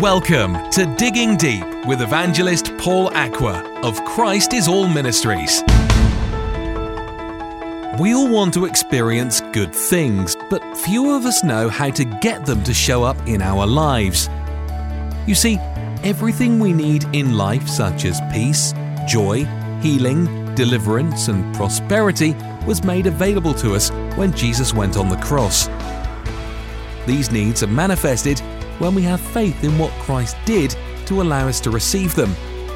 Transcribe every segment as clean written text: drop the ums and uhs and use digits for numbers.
Welcome to Digging Deep with evangelist Paul Aqua of Christ is All Ministries. We all want to experience good things, but few of us know how to get them to show up in our lives. You see, everything we need in life, such as peace, joy, healing, deliverance, and prosperity, was made available to us when Jesus went on the cross. These needs are manifested when we have faith in what Christ did to allow us to receive them.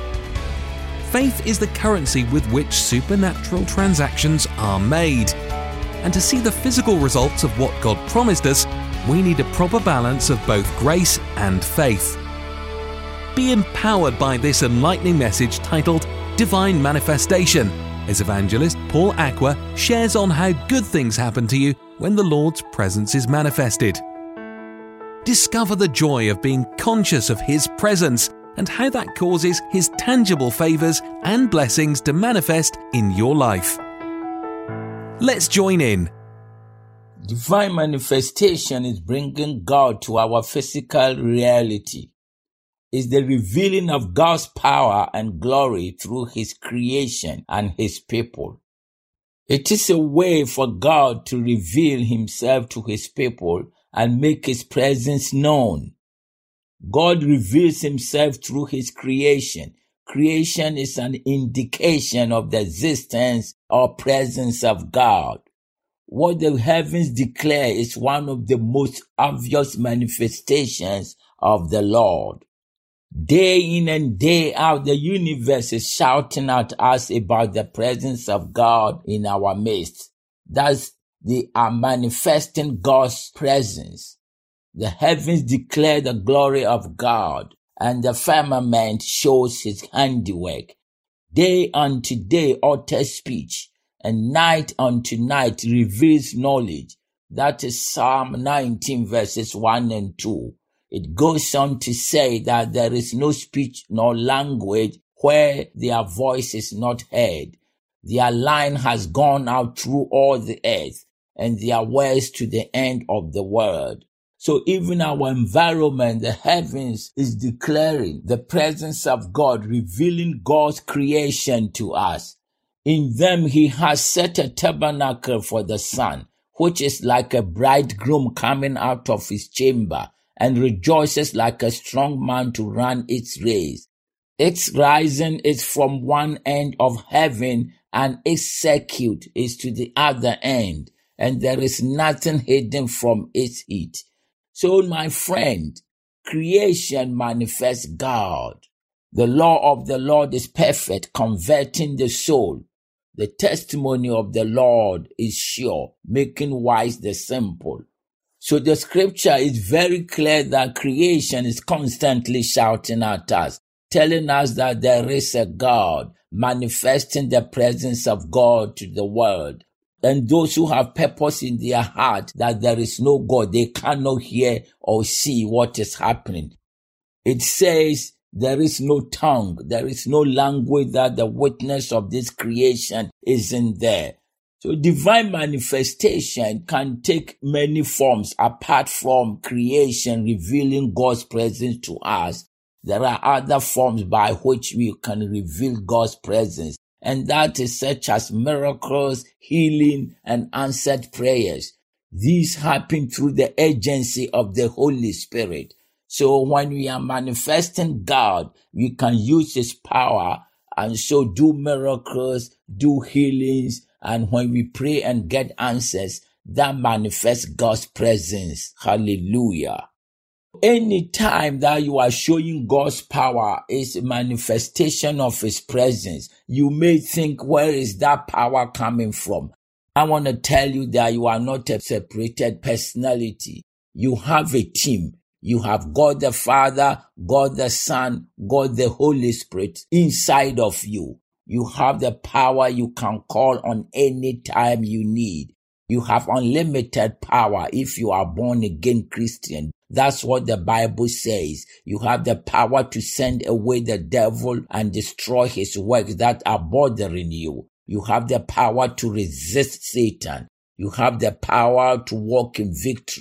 Faith is the currency with which supernatural transactions are made. And to see the physical results of what God promised us, we need a proper balance of both grace and faith. Be empowered by this enlightening message titled Divine Manifestation, as evangelist Paul Aqua shares on how good things happen to you when the Lord's presence is manifested. Discover the joy of being conscious of His presence and how that causes His tangible favors and blessings to manifest in your life. Let's join in. Divine manifestation is bringing God to our physical reality. It's the revealing of God's power and glory through His creation and His people. It is a way for God to reveal Himself to His people and make His presence known. God reveals Himself through His creation. Creation is an indication of the existence or presence of God. What the heavens declare is one of the most obvious manifestations of the Lord. Day in and day out, the universe is shouting at us about the presence of God in our midst. Thus, they are manifesting God's presence. The heavens declare the glory of God, and the firmament shows His handiwork. Day unto day utters speech, and night unto night reveals knowledge. That is Psalm 19 verses 1 and 2. It goes on to say that there is no speech nor language where their voice is not heard. Their line has gone out through all the earth, and their words to the end of the world. So even our environment, the heavens, is declaring the presence of God, revealing God's creation to us. In them He has set a tabernacle for the sun, which is like a bridegroom coming out of his chamber, and rejoices like a strong man to run its race. Its rising is from one end of heaven, and its circuit is to the other end, and there is nothing hidden from its heat. So, my friend, creation manifests God. The law of the Lord is perfect, converting the soul. The testimony of the Lord is sure, making wise the simple. So the scripture is very clear that creation is constantly shouting at us, telling us that there is a God, manifesting the presence of God to the world. And those who have purpose in their heart that there is no God, they cannot hear or see what is happening. It says there is no tongue, there is no language, that the witness of this creation isn't there. So divine manifestation can take many forms apart from creation revealing God's presence to us. There are other forms by which we can reveal God's presence, and that is such as miracles, healing, and answered prayers. These happen through the agency of the Holy Spirit. So when we are manifesting God, we can use His power and so do miracles, do healings, and when we pray and get answers, that manifests God's presence. Hallelujah. Any time that you are showing God's power is a manifestation of His presence. You may think, where is that power coming from? I want to tell you that you are not a separated personality. You have a team. You have God the Father, God the Son, God the Holy Spirit inside of you. You have the power you can call on any time you need. You have unlimited power if you are born again Christian. That's what the Bible says. You have the power to send away the devil and destroy his works that are bothering you. You have the power to resist Satan. You have the power to walk in victory.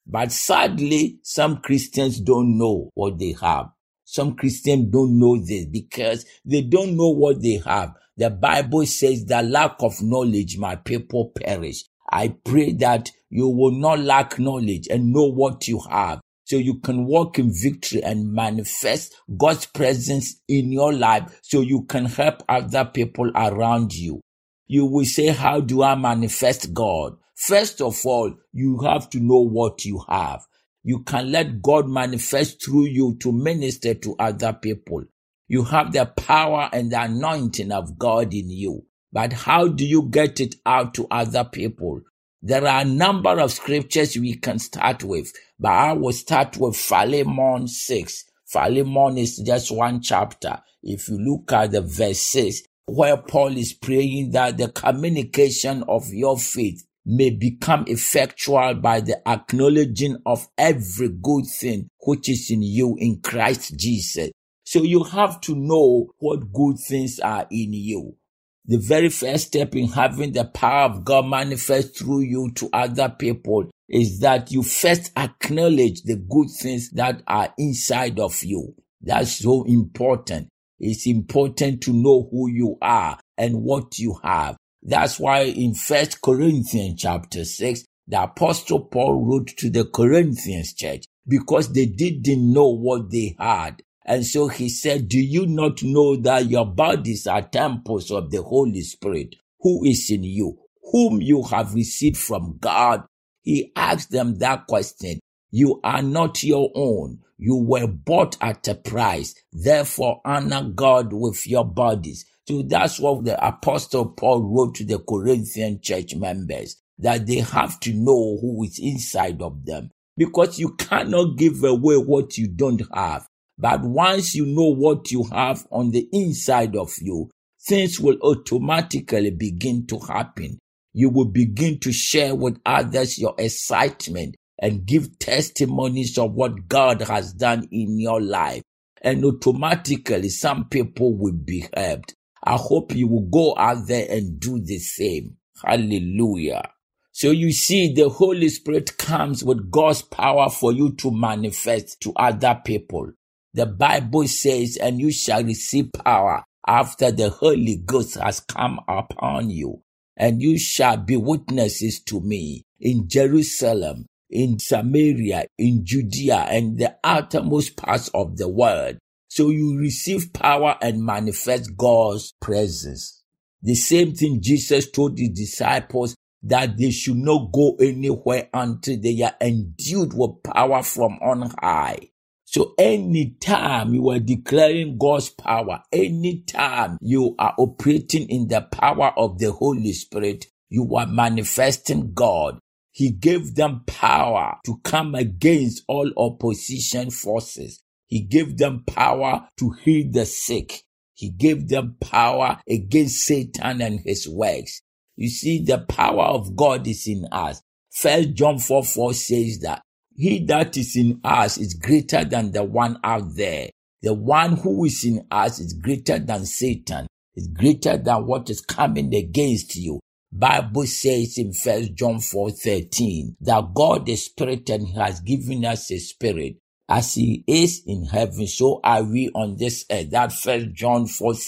But sadly, some Christians don't know what they have. Some Christians don't know this because they don't know what they have. The Bible says that lack of knowledge, my people perish. I pray that you will not lack knowledge and know what you have, so you can walk in victory and manifest God's presence in your life so you can help other people around you. You will say, how do I manifest God? First of all, you have to know what you have. You can let God manifest through you to minister to other people. You have the power and the anointing of God in you. But how do you get it out to other people? There are a number of scriptures we can start with, but I will start with Philemon 6. Philemon is just one chapter. If you look at the verses where Paul is praying that the communication of your faith may become effectual by the acknowledging of every good thing which is in you in Christ Jesus. So you have to know what good things are in you. The very first step in having the power of God manifest through you to other people is that you first acknowledge the good things that are inside of you. That's so important. It's important to know who you are and what you have. That's why in 1 Corinthians chapter 6, the Apostle Paul wrote to the Corinthians church because they didn't know what they had. And so he said, do you not know that your bodies are temples of the Holy Spirit, who is in you, whom you have received from God? He asked them that question. You are not your own. You were bought at a price. Therefore, honor God with your bodies. So that's what the Apostle Paul wrote to the Corinthian church members, that they have to know who is inside of them. Because you cannot give away what you don't have. But once you know what you have on the inside of you, things will automatically begin to happen. You will begin to share with others your excitement and give testimonies of what God has done in your life. And automatically, some people will be helped. I hope you will go out there and do the same. Hallelujah. So you see, the Holy Spirit comes with God's power for you to manifest to other people. The Bible says, and you shall receive power after the Holy Ghost has come upon you. And you shall be witnesses to me in Jerusalem, in Samaria, in Judea, and the outermost parts of the world. So you receive power and manifest God's presence. The same thing Jesus told his disciples, that they should not go anywhere until they are endued with power from on high. So anytime you are declaring God's power, anytime you are operating in the power of the Holy Spirit, you are manifesting God. He gave them power to come against all opposition forces. He gave them power to heal the sick. He gave them power against Satan and his works. You see, the power of God is in us. 1 John 4:4 says that he that is in us is greater than the one out there. The one who is in us is greater than Satan. Is greater than what is coming against you. Bible says in 1 John 4:13 that God is spirit and he has given us a spirit. As he is in heaven, so are we on this earth. That 1 John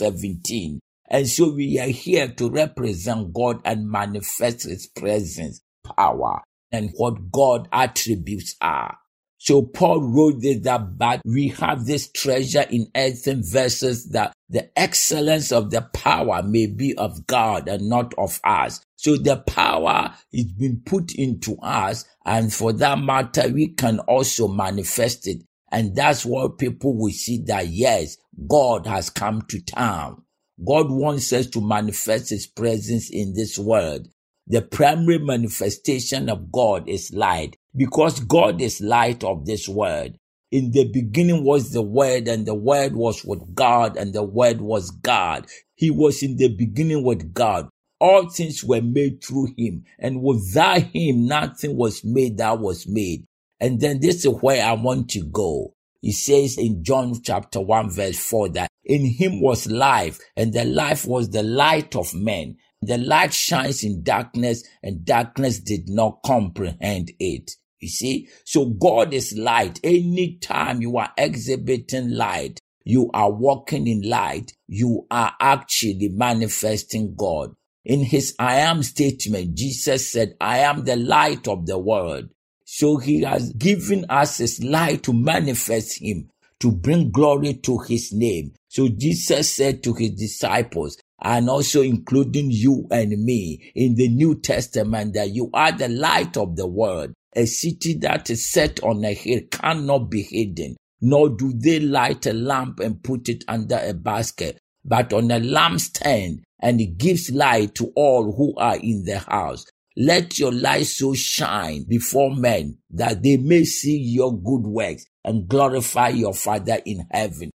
4:17. And so we are here to represent God and manifest his presence, power, and what God attributes are. So Paul wrote this, but we have this treasure in earthen vessels, that the excellence of the power may be of God and not of us. So the power is been put into us, and for that matter, we can also manifest it. And that's what people will see, that yes, God has come to town. God wants us to manifest his presence in this world. The primary manifestation of God is light, because God is light of this world. In the beginning was the Word, and the Word was with God, and the Word was God. He was in the beginning with God. All things were made through him, and without him, nothing was made that was made. And then this is where I want to go. He says in John chapter 1 verse 4 that in him was life, and the life was the light of men. The light shines in darkness, and darkness did not comprehend it. You see? So God is light. Anytime you are exhibiting light, you are walking in light, you are actually manifesting God. In his I am statement, Jesus said, I am the light of the world. So he has given us his light to manifest him, to bring glory to his name. So Jesus said to his disciples, and also including you and me in the New Testament, that you are the light of the world. A city that is set on a hill cannot be hidden, nor do they light a lamp and put it under a basket, but on a lampstand, and it gives light to all who are in the house. Let your light so shine before men that they may see your good works and glorify your Father in heaven.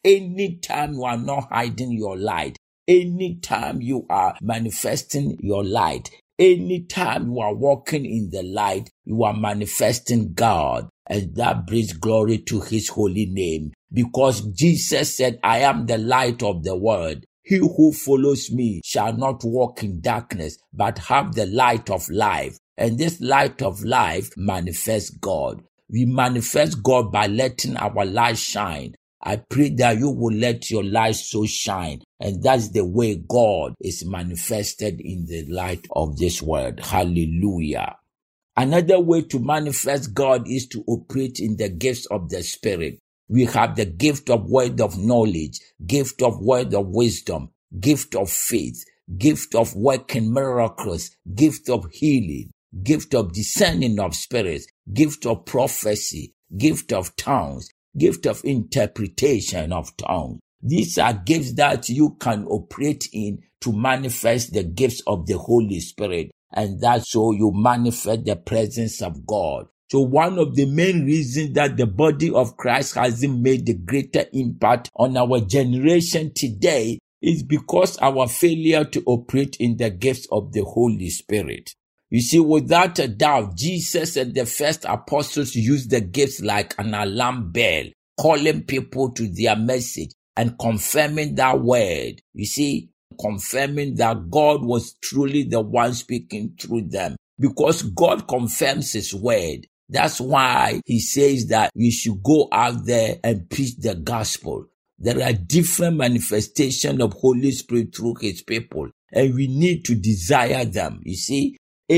Anytime you are not hiding your light, anytime you are manifesting your light, anytime you are walking in the light, you are manifesting God, and that brings glory to his holy name. Because Jesus said, I am the light of the world. He who follows me shall not walk in darkness, but have the light of life. And this light of life manifests God. We manifest God by letting our light shine. I pray that you will let your light so shine. And that's the way God is manifested in the light of this world. Hallelujah. Another way to manifest God is to operate in the gifts of the Spirit. We have the gift of word of knowledge, gift of word of wisdom, gift of faith, gift of working miracles, gift of healing, gift of discerning of spirits, gift of prophecy, gift of tongues, gift of interpretation of tongues. These are gifts that you can operate in to manifest the gifts of the Holy Spirit, and that's so you manifest the presence of God. So one of the main reasons that the body of Christ hasn't made a greater impact on our generation today is because our failure to operate in the gifts of the Holy Spirit. You see, without a doubt, Jesus and the first apostles used the gifts like an alarm bell, calling people to their message and confirming that word. You see, confirming that God was truly the one speaking through them, because God confirms his word. That's why he says that we should go out there and preach the gospel. There are different manifestations of Holy Spirit through his people, and we need to desire them. You see,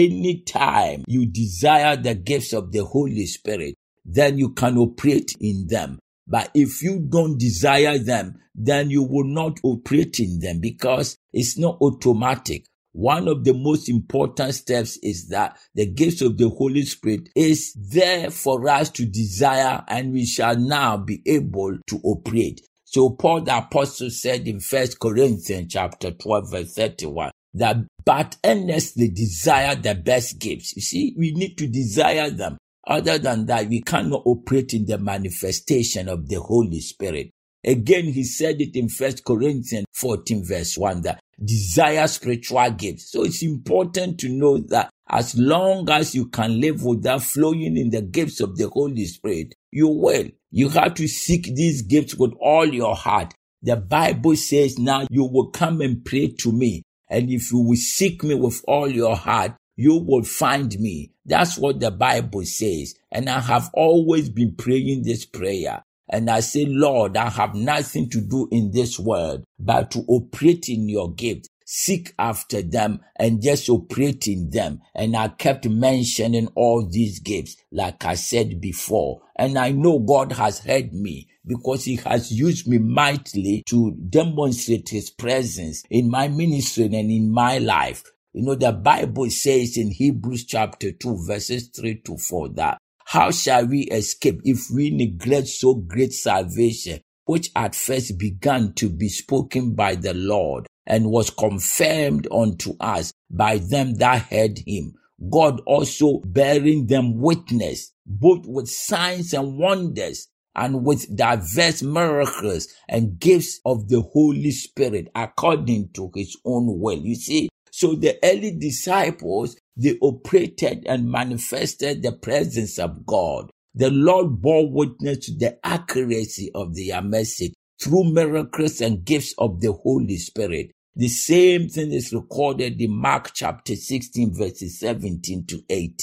anytime you desire the gifts of the Holy Spirit, then you can operate in them. But if you don't desire them, then you will not operate in them, because it's not automatic. One of the most important steps is that the gifts of the Holy Spirit is there for us to desire, and we shall now be able to operate. So Paul the Apostle said in 1 Corinthians chapter 12 verse 31 that but earnestly desire the best gifts. You see, we need to desire them. Other than that, we cannot operate in the manifestation of the Holy Spirit. Again, he said it in 1 Corinthians 14 verse 1 that desire spiritual gifts. So it's important to know that as long as you can live without flowing in the gifts of the Holy Spirit, you will. You have to seek these gifts with all your heart. The Bible says now you will come and pray to me. And if you will seek me with all your heart, you will find me. That's what the Bible says. And I have always been praying this prayer. And I say, Lord, I have nothing to do in this world but to operate in your gift. Seek after them and just operate in them. And I kept mentioning all these gifts, like I said before. And I know God has heard me because he has used me mightily to demonstrate his presence in my ministry and in my life. You know, the Bible says in Hebrews chapter 2, verses 3 to 4 that, how shall we escape if we neglect so great salvation, which at first began to be spoken by the Lord and was confirmed unto us by them that heard him, God also bearing them witness, both with signs and wonders, and with diverse miracles and gifts of the Holy Spirit according to his own will. You see, so the early disciples, they operated and manifested the presence of God. The Lord bore witness to the accuracy of their message through miracles and gifts of the Holy Spirit. The same thing is recorded in Mark chapter 16, verses 17 to 18.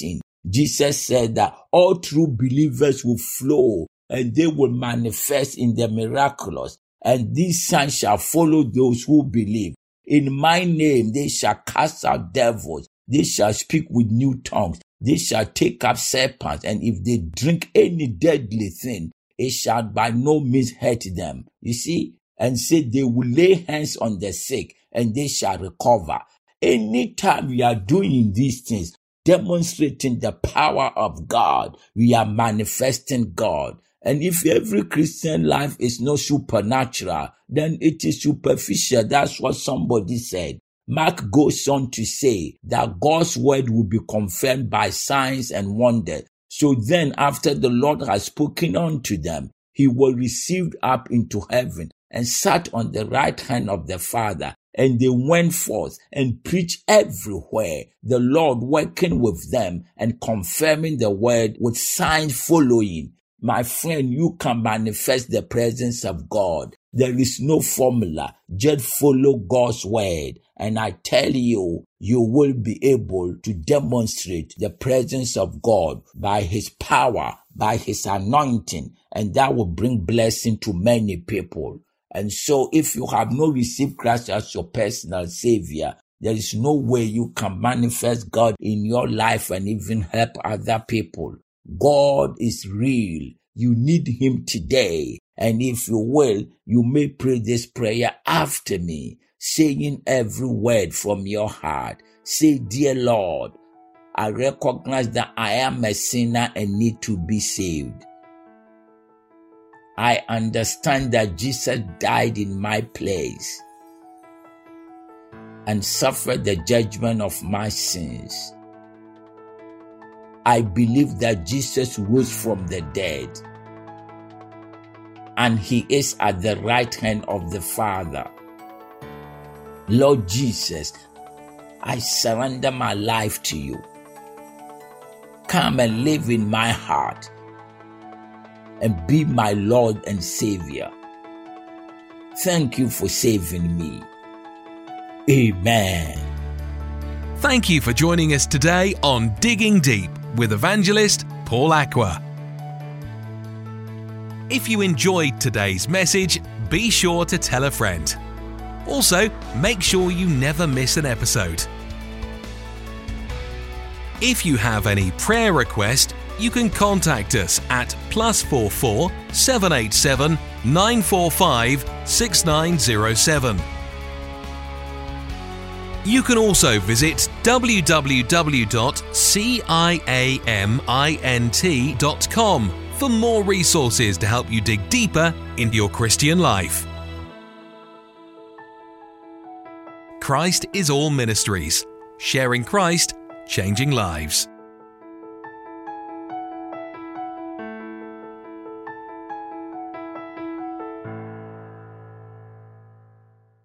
Jesus said that all true believers will flow and they will manifest in the miraculous. And these signs shall follow those who believe. In my name they shall cast out devils. They shall speak with new tongues. They shall take up serpents. And if they drink any deadly thing, it shall by no means hurt them. You see? And say they will lay hands on the sick and they shall recover. Anytime we are doing these things, demonstrating the power of God, we are manifesting God. And if every Christian life is not supernatural, then it is superficial. That's what somebody said. Mark goes on to say that God's word will be confirmed by signs and wonders. So then, after the Lord has spoken unto them, he was received up into heaven and sat on the right hand of the Father. And they went forth and preached everywhere, the Lord working with them and confirming the word with signs following. My friend, you can manifest the presence of God. There is no formula. Just follow God's word. And I tell you, you will be able to demonstrate the presence of God by his power, by his anointing, and that will bring blessing to many people. And so if you have not received Christ as your personal savior, there is no way you can manifest God in your life and even help other people. God is real. You need him today. And if you will, you may pray this prayer after me, saying every word from your heart. Say, dear Lord, I recognize that I am a sinner and need to be saved. I understand that Jesus died in my place and suffered the judgment of my sins. I believe that Jesus rose from the dead and he is at the right hand of the Father. Lord Jesus, I surrender my life to you. Come and live in my heart and be my Lord and Savior. Thank you for saving me. Amen. Thank you for joining us today on Digging Deep with evangelist Paul Aqua. If you enjoyed today's message, be sure to tell a friend. Also, make sure you never miss an episode. If you have any prayer request, you can contact us at +44 787 945 6907. You can also visit www.ciamint.com for more resources to help you dig deeper into your Christian life. Christ is All Ministries, sharing Christ, changing lives.